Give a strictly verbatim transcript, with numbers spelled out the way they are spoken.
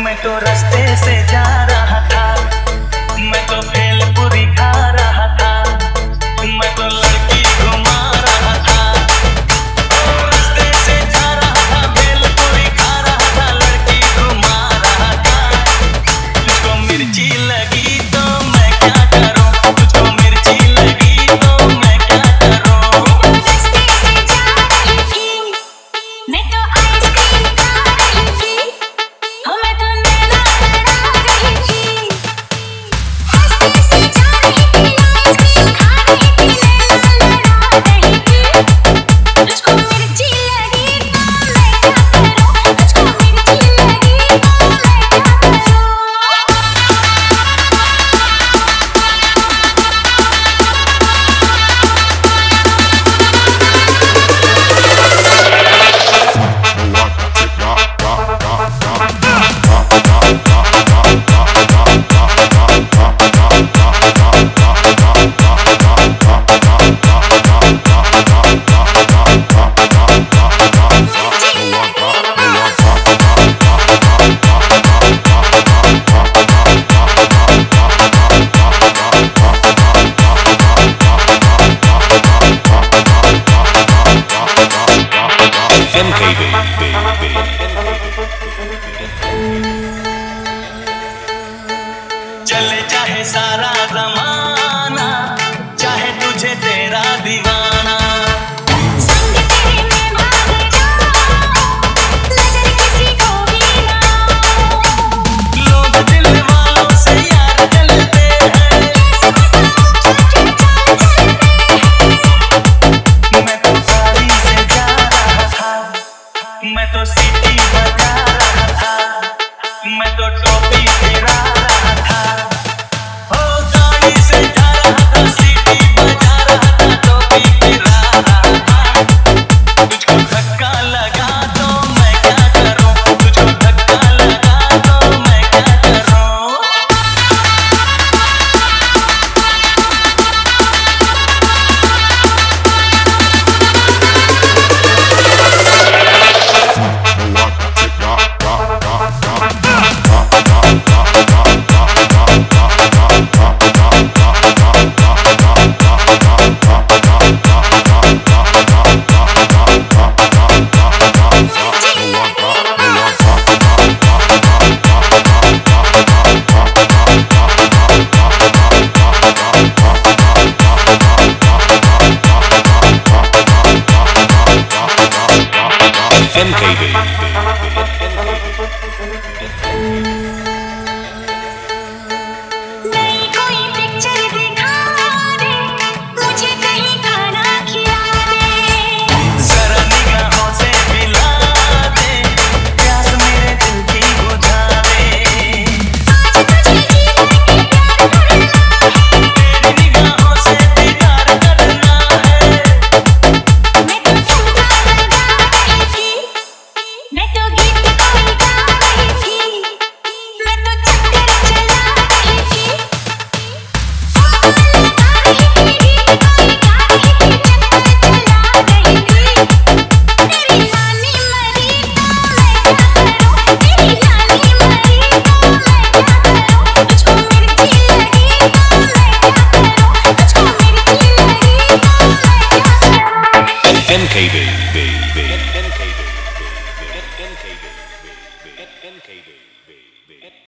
मैं तो रास्ते से जा रहा था, मैं तो भेलपुरी खा रहा था, मैं तो लड़की घुमा रहा था। रास्ते से जा रहा था, भेलपुरी खा रहा था, लड़की घुमा रहा था। तुझको मिर्ची लगी तो मैं क्या करूं, तुझको मिर्ची लगी तो मैं क्या करूं। रास्ते से जा रही थी, मैं तो आइसक्रीम खा रही थी, मैं तो नैना लड़ा रही थी। रास्ते से जा रही थी, आइसक्रीम खा रही थी, नैना लड़ा रही थी। तुझको मिर्ची लगी तो मैं क्या करूं, तुझको मिर्ची लगी तो मैं क्या करूं। M K baby, baby. चले चाहे सारा ज़माना, चाहे तुझे तेरा दीवाना, संग तेरे मैं भाग जाऊं, नजर किसी को भी ना आऊं। लोग दिल वालों से यार जलते हैं। कैसे बताऊं जो क्यों चलते हैं। मैं तो गाड़ी से जा रहा था, मैं तो सीटी बजा रहा था, मैं तो टोपी फेरा रहा था। ओ गाड़ी से जा रहा था, सीटी बजा रहा था, टोपी फेरा रहा था। तुझको धक्का लगा तो मैं क्या करूं, तुझको धक्का लगा तो मैं क्या करूं। M K baby. नई कोई पिक्चर दिखा दे, मुझे कहीं खाना खिला दे। जरा निगाहों से मिला दे, प्यास मेरे दिल की बुझा दे। आज तुझे ही लेके प्यार करना है, तेरी निगाहों से दीदार करना है। मैं तो ठुमका लगा रही थी, मैं तो गीत कोई गा रही थी, मैं तो चक्कर चला रही थी। ठुमका लगा रही थी, गीत कोई गा रही थी, चक्कर चला रही थी। तेरी नानी मरी तो मैं क्या करूं, तेरी नानी मरी तो मैं क्या करूं। तुझको मिर्ची लगी तो मैं क्या करूं, तुझको मिर्ची लगी तो मैं क्या करूं। M K baby.